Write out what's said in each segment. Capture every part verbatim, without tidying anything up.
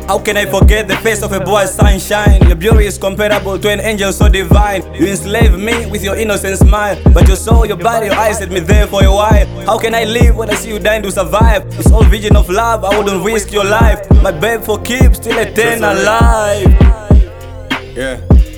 How can I forget the face of a boy sunshine? Your beauty is comparable to an angel so divine. You enslave me with your innocent smile, but your soul, your body, your eyes set me there for a while. How can I live when I see you dying to survive? It's all vision of love, I wouldn't risk your life. My babe for keeps, still eternal alive. Yeah.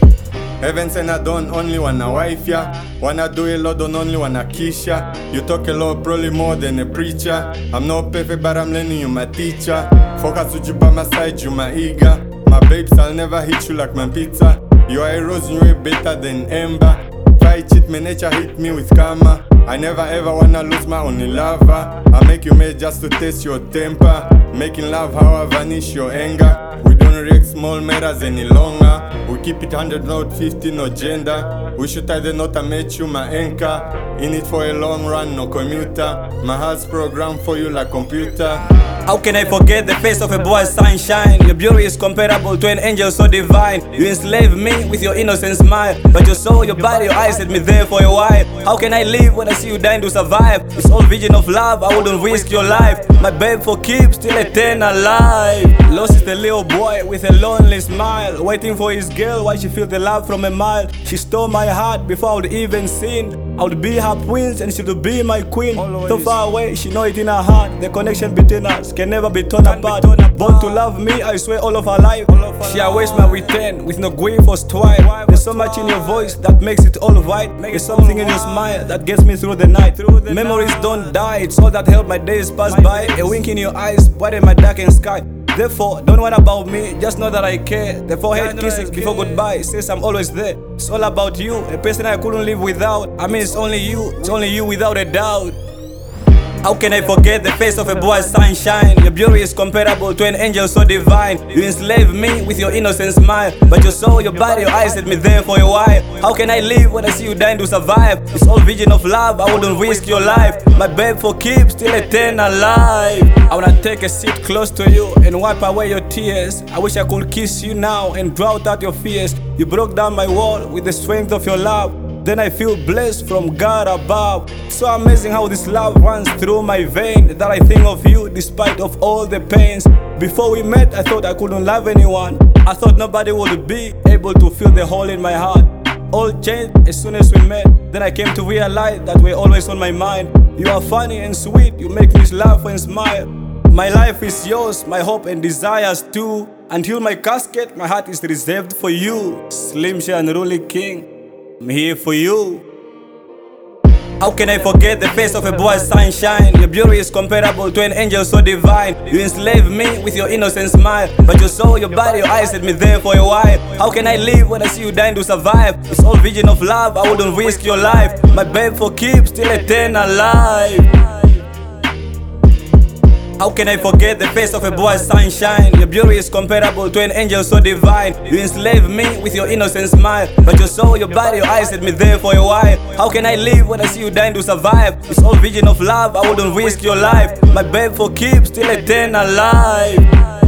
Heaven send I don't only wanna wife ya. Wanna do a lot, don't only wanna kiss ya. You talk a lot, probably more than a preacher. I'm not perfect, but I'm learning, you my teacher. Focus with you by my side, you my eager. My babes, I'll never hit you like my pizza. You are a rose, you ain't better than Ember. Try cheat, my nature hit me with karma. I never ever wanna lose my only lover. I make you mad just to taste your temper. Making love how I vanish your anger. We don't react small matters any longer. We keep it one hundred, not fifty, no gender. We should tie the knot, I made you my anchor. In it for a long run, no commuter. My heart's programmed for you like computer. How can I forget the face of a boy sunshine? Your beauty is comparable to an angel so divine. You enslave me with your innocent smile, but your soul, your body, your eyes set me there for a while. How can I live when I see you dying to survive? It's all vision of love, I wouldn't risk your life. My babe for keeps, still eternal alive. Lost is the little boy with a lonely smile, waiting for his girl while she feel the love from a mile. She stole my heart before I would even sin. I would be her prince and she would be my queen. So far away, she know it in her heart. The connection between us can never be torn apart. Born to love me, I swear all of her life. She awaits my return with no grief or strife. There's so much in your voice that makes it all right. There's something in your smile that gets me through the night. Memories don't die, it's all that help my days pass by. A wink in your eyes, brighten my darkened sky. Therefore, don't worry about me, just know that I care. The forehead kisses before goodbye says I'm always there. It's all about you, a person I couldn't live without. I mean it's only you, it's only you without a doubt. How can I forget the face of a boy sunshine? Your beauty is comparable to an angel so divine. You enslave me with your innocent smile, but your soul, your body, your eyes set me there for a while. How can I live when I see you dying to survive? It's all vision of love, I wouldn't risk your life. My babe for keeps, still eternal alive. I wanna take a seat close to you and wipe away your tears. I wish I could kiss you now and drown out your fears. You broke down my wall with the strength of your love. Then I feel blessed from God above. So amazing how this love runs through my vein, that I think of you despite of all the pains. Before we met, I thought I couldn't love anyone. I thought nobody would be able to fill the hole in my heart. All changed as soon as we met. Then I came to realize that we're always on my mind. You are funny and sweet, you make me laugh and smile. My life is yours, my hope and desires too. Until my casket, my heart is reserved for you. Slim Shady Unruly King, I'm here for you. How can I forget the face of a boy sunshine? Your beauty is comparable to an angel so divine. You enslave me with your innocent smile, but your soul, your body, your eyes set me there for a while. How can I live when I see you dying to survive? It's all vision of love, I wouldn't risk your life. My babe for keeps, still eternal alive. How can I forget the face of a boy sunshine? Your beauty is comparable to an angel so divine. You enslave me with your innocent smile, but your soul, your body, your eyes set me there for a while. How can I live when I see you dying to survive? It's all vision of love, I wouldn't risk your life. My babe for keeps, still eternal alive.